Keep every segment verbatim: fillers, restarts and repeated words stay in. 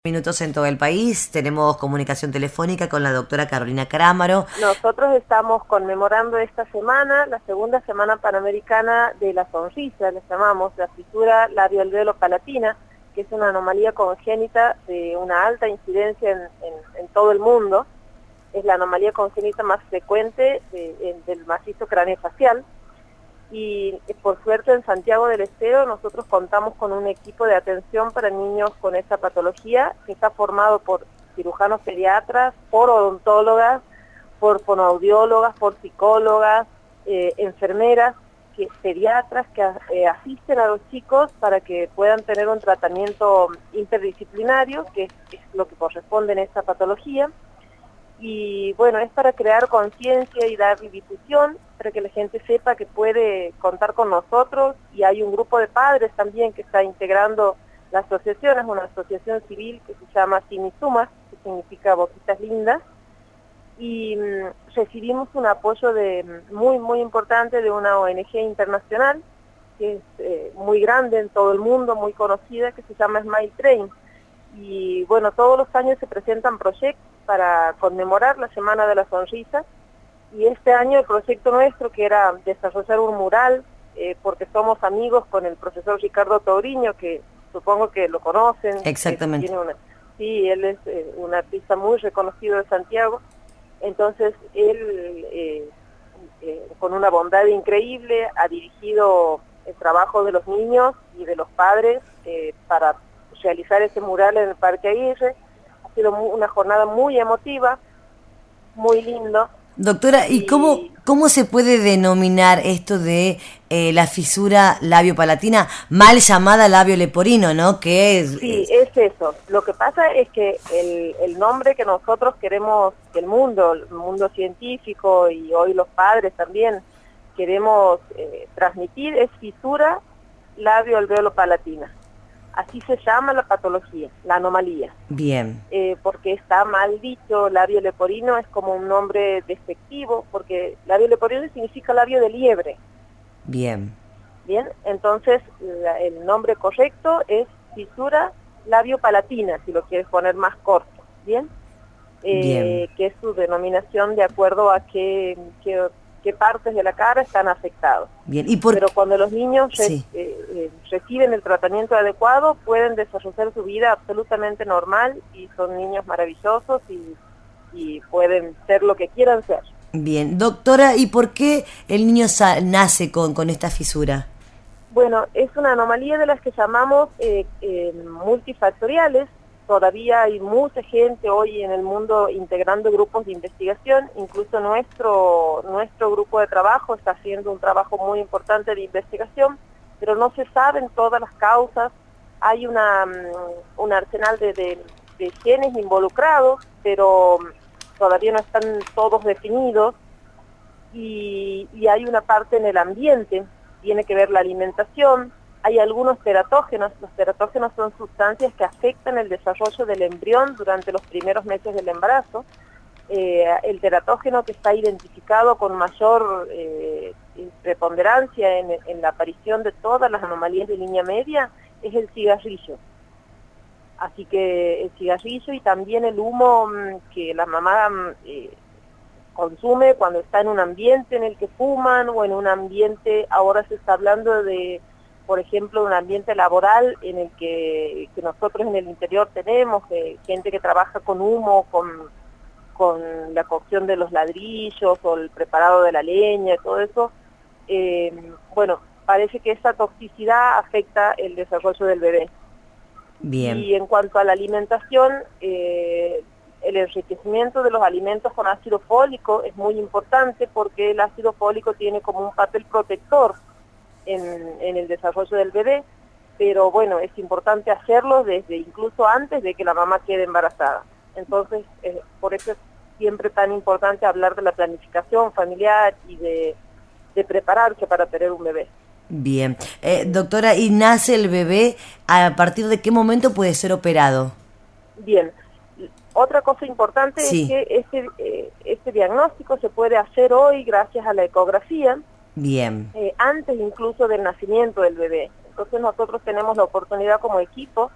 Minutos en todo el país. Tenemos comunicación telefónica con la doctora Carolina Crámaro. Nosotros estamos conmemorando esta semana, la segunda semana panamericana de la sonrisa, le llamamos la fisura labio-alveolo-palatina, que es una anomalía congénita de una alta incidencia en, en, en todo el mundo. Es la anomalía congénita más frecuente de, de, del macizo craneofacial. Y por suerte en Santiago del Estero nosotros contamos con un equipo de atención para niños con esta patología que está formado por cirujanos pediatras, por odontólogas, por fonoaudiólogas, por psicólogas, eh, enfermeras, que, pediatras que eh, asisten a los chicos para que puedan tener un tratamiento interdisciplinario, que es, es lo que corresponde en esta patología. Y bueno, es para crear conciencia y dar difusión, para que la gente sepa que puede contar con nosotros, y hay un grupo de padres también que está integrando la asociación, es una asociación civil que se llama Sinisumas, que significa Boquitas Lindas, y mmm, recibimos un apoyo de, muy muy importante de una O N G internacional, que es eh, muy grande en todo el mundo, muy conocida, que se llama Smile Train. Y bueno, todos los años se presentan proyectos para conmemorar la Semana de la Sonrisa, y este año el proyecto nuestro, que era desarrollar un mural, eh, porque somos amigos con el profesor Ricardo Touriño, que supongo que lo conocen. Exactamente. Tiene una, sí, él es eh, un artista muy reconocido de Santiago, entonces él, eh, eh, con una bondad increíble, ha dirigido el trabajo de los niños y de los padres eh, para realizar ese mural en el Parque Aguirre. Ha sido una jornada muy emotiva, muy lindo. Doctora, ¿y, y cómo, cómo se puede denominar esto de eh, la fisura labio-palatina, mal llamada labio leporino, ¿no? Que es, sí, es eso. Lo que pasa es que el, el nombre que nosotros queremos, que el mundo, el mundo científico y hoy los padres también queremos eh, transmitir, es fisura labio-alveolo-palatina. Así se llama la patología, la anomalía. Bien. Eh, porque está mal dicho, labio leporino es como un nombre despectivo, porque labio leporino significa labio de liebre. Bien. Bien, entonces la, el nombre correcto es fisura labio-palatina, si lo quieres poner más corto. Bien. Eh, Bien. Que es su denominación de acuerdo a qué, qué, qué partes de la cara están afectados. Bien. ¿Y por... Pero cuando los niños sí. eh, eh, reciben el tratamiento adecuado, pueden desarrollar su vida absolutamente normal, y son niños maravillosos y, y pueden ser lo que quieran ser. Bien. Doctora, ¿y por qué el niño nace con, con esta fisura? Bueno, es una anomalía de las que llamamos eh, eh, multifactoriales. Todavía hay mucha gente hoy en el mundo integrando grupos de investigación, incluso nuestro, nuestro grupo de trabajo está haciendo un trabajo muy importante de investigación, pero no se saben todas las causas. Hay una, un arsenal de, de, de genes involucrados, pero todavía no están todos definidos, y, y hay una parte en el ambiente, tiene que ver la alimentación. Hay algunos teratógenos. Los teratógenos son sustancias que afectan el desarrollo del embrión durante los primeros meses del embarazo. Eh, el teratógeno que está identificado con mayor eh, preponderancia en, en la aparición de todas las anomalías de línea media es el cigarrillo. Así que el cigarrillo y también el humo que la mamá eh, consume cuando está en un ambiente en el que fuman, o en un ambiente, ahora se está hablando de, por ejemplo, un ambiente laboral en el que, que nosotros en el interior tenemos, eh, gente que trabaja con humo, con, con la cocción de los ladrillos o el preparado de la leña, todo eso. Eh, bueno, parece que esa toxicidad afecta el desarrollo del bebé. Bien. Y en cuanto a la alimentación, eh, el enriquecimiento de los alimentos con ácido fólico es muy importante, porque el ácido fólico tiene como un papel protector En, en el desarrollo del bebé, pero bueno, es importante hacerlo desde incluso antes de que la mamá quede embarazada. Entonces, eh, por eso es siempre tan importante hablar de la planificación familiar y de, de prepararse para tener un bebé. Bien. Eh, doctora, ¿y nace el bebé? ¿A partir de qué momento puede ser operado? Bien. Otra cosa importante sí. es que este, eh, este diagnóstico se puede hacer hoy gracias a la ecografía. Bien. Eh, antes incluso del nacimiento del bebé. Entonces nosotros tenemos la oportunidad como equipo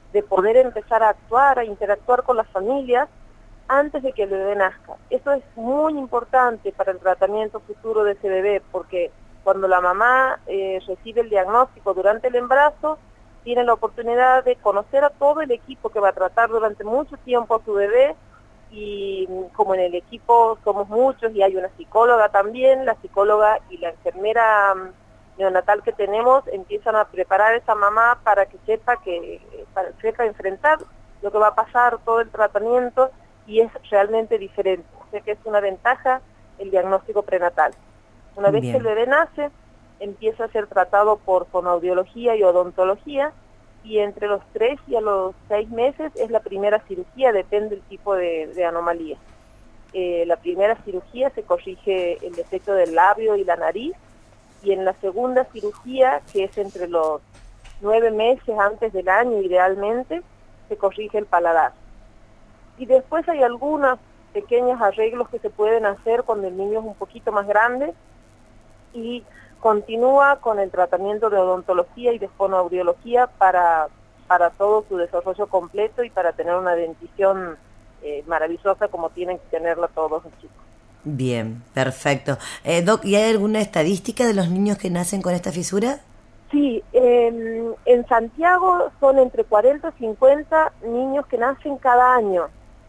de poder empezar a actuar, a interactuar con las familias antes de que el bebé nazca. Eso es muy importante para el tratamiento futuro de ese bebé, porque cuando la mamá eh, recibe el diagnóstico durante el embarazo, tiene la oportunidad de conocer a todo el equipo que va a tratar durante mucho tiempo a su bebé, y como en el equipo somos muchos y hay una psicóloga también, la psicóloga y la enfermera neonatal que tenemos empiezan a preparar a esa mamá para que sepa que para que sepa enfrentar lo que va a pasar, todo el tratamiento, y es realmente diferente. O sea que es una ventaja el diagnóstico prenatal. Una vez Bien. que el bebé nace, empieza a ser tratado por fonoaudiología y odontología, y entre los tres y a los seis meses es la primera cirugía, depende del tipo de, de anomalía. Eh, la primera cirugía se corrige el defecto del labio y la nariz, y en la segunda cirugía, que es entre los nueve meses antes del año idealmente, se corrige el paladar. Y después hay algunos pequeños arreglos que se pueden hacer cuando el niño es un poquito más grande, y continúa con el tratamiento de odontología y de fonoaudiología para, para todo su desarrollo completo y para tener una dentición eh, maravillosa como tienen que tenerla todos los chicos. Bien, perfecto. Eh, Doc, ¿y hay alguna estadística de los niños que nacen con esta fisura? Sí, eh, en Santiago son entre cuarenta y cincuenta niños que nacen cada año.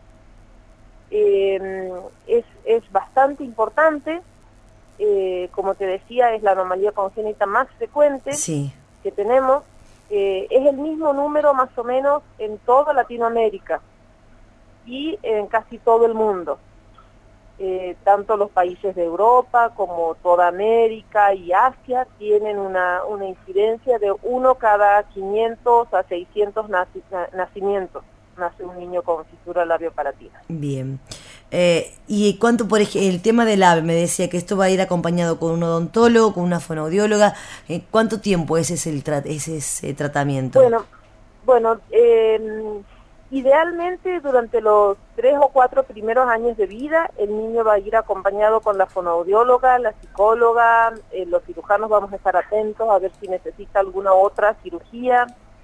Eh, es, es bastante importante. Eh, como te decía, es la anomalía congénita más frecuente Sí. que tenemos. Eh, es el mismo número más o menos en toda Latinoamérica y en casi todo el mundo. Eh, tanto los países de Europa como toda América y Asia tienen una, una incidencia de uno cada quinientos a seiscientos naci nacimientos. Nace un niño con fisura labiopalatina. Bien. Eh, ¿Y cuánto, por ejemplo, el tema del labio, me decía que esto va a ir acompañado con un odontólogo, con una fonoaudióloga? Eh, ¿Cuánto tiempo ese es el tra ese, ese tratamiento? Bueno, bueno eh, idealmente durante los tres o cuatro primeros años de vida, el niño va a ir acompañado con la fonoaudióloga, la psicóloga, eh, los cirujanos vamos a estar atentos a ver si necesita alguna otra cirugía.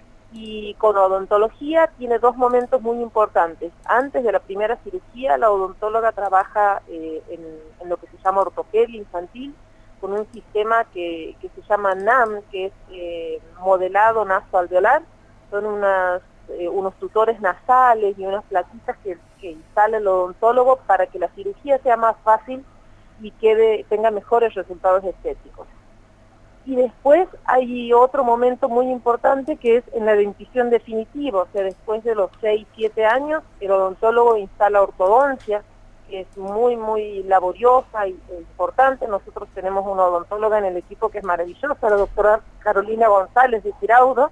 Y con odontología tiene dos momentos muy importantes. Antes de la primera cirugía, la odontóloga trabaja eh, en, en lo que se llama ortopedia infantil, con un sistema que, que se llama N A M, que es eh, modelado nasoalveolar. Son unas, eh, unos tutores nasales y unas plaquitas que, que instala el odontólogo para que la cirugía sea más fácil y quede, tenga mejores resultados estéticos. Y después hay otro momento muy importante que es en la dentición definitiva, o sea, después de los seis, siete años, el odontólogo instala ortodoncia, que es muy, muy laboriosa e importante. Nosotros tenemos una odontóloga en el equipo que es maravillosa, la doctora Carolina González de Giraudo,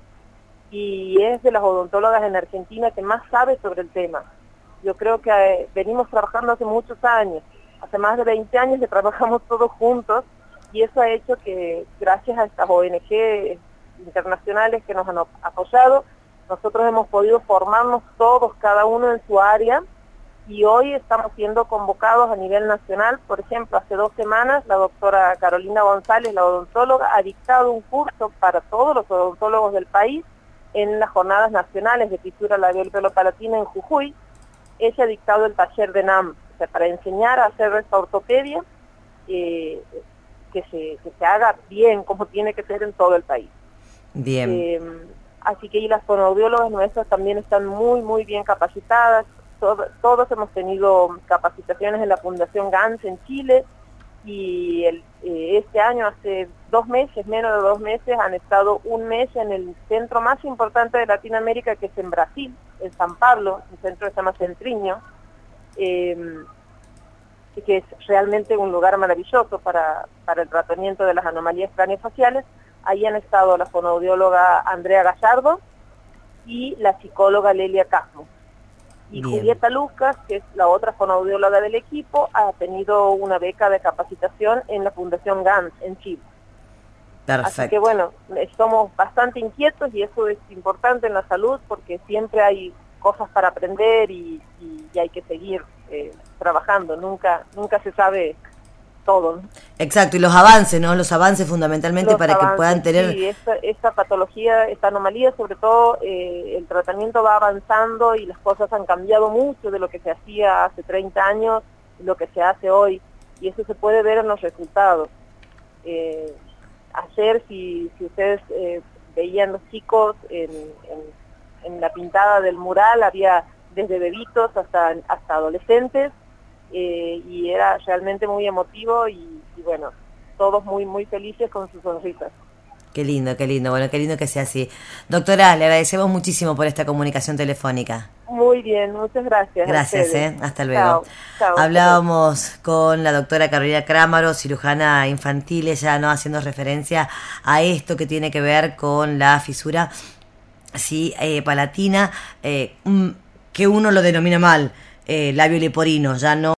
y es de las odontólogas en Argentina que más sabe sobre el tema. Yo creo que eh, venimos trabajando hace muchos años, hace más de veinte años que trabajamos todos juntos, y eso ha hecho que, gracias a estas O N G internacionales que nos han apoyado, nosotros hemos podido formarnos todos, cada uno en su área, y hoy estamos siendo convocados a nivel nacional. Por ejemplo, hace dos semanas la doctora Carolina González, la odontóloga, ha dictado un curso para todos los odontólogos del país en las jornadas nacionales de fisura labial pelopalatina en Jujuy. Ella ha dictado el taller de N A M, o sea, para enseñar a hacer esta ortopedia, eh, que se, que se haga bien, como tiene que ser en todo el país. Bien. Eh, así que y las fonoaudiólogas nuestras también están muy, muy bien capacitadas. Todo, todos hemos tenido capacitaciones en la Fundación GANS en Chile, y el, eh, este año, hace dos meses, menos de dos meses, han estado un mes en el centro más importante de Latinoamérica, que es en Brasil, en San Pablo, un centro que se llama Centriño, eh, que es realmente un lugar maravilloso para, para el tratamiento de las anomalías craneofaciales. Ahí han estado la fonoaudióloga Andrea Gallardo y la psicóloga Lelia Casmo. Y Bien. Julieta Lucas, que es la otra fonoaudióloga del equipo, ha tenido una beca de capacitación en la Fundación GANS en Chile. Perfecto. Así que bueno, somos bastante inquietos, y eso es importante en la salud porque siempre hay cosas para aprender y, y, y hay que seguir eh, trabajando. Nunca, nunca se sabe todo. Exacto, y los avances, ¿no? Los avances fundamentalmente Los para avances, que puedan tener... Sí, esta, esta patología, esta anomalía, sobre todo, eh, el tratamiento va avanzando y las cosas han cambiado mucho de lo que se hacía hace treinta años y lo que se hace hoy, y eso se puede ver en los resultados. Eh, ayer, si, si ustedes eh, veían los chicos en, en, en la pintada del mural, había desde bebitos hasta, hasta adolescentes, eh, y era realmente muy emotivo y, y bueno, todos muy muy felices con sus sonrisas. Qué lindo, qué lindo, bueno, qué lindo que sea así. Doctora, le agradecemos muchísimo por esta comunicación telefónica. Muy bien, muchas gracias. Gracias, eh. Hasta luego. Chao, chao, Hablábamos con la doctora Carolina Crámaro, cirujana infantil, ella no haciendo referencia a esto que tiene que ver con la fisura sí, eh, palatina, eh, que uno lo denomina mal, eh, labio leporino, ya no